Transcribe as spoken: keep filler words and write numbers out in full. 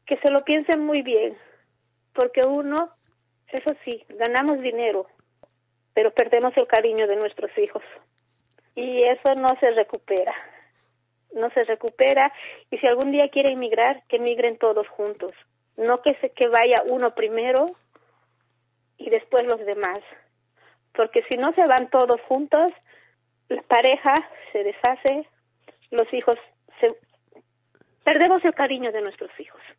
que se lo piensen muy bien, porque uno, eso sí, ganamos dinero, pero perdemos el cariño de nuestros hijos. Y eso no se recupera, no se recupera. Y si algún día quieren emigrar, que emigren todos juntos. No que, se, que vaya uno primero y después los demás. Porque si no se van todos juntos, la pareja se deshace, los hijos se... Perdemos el cariño de nuestros hijos.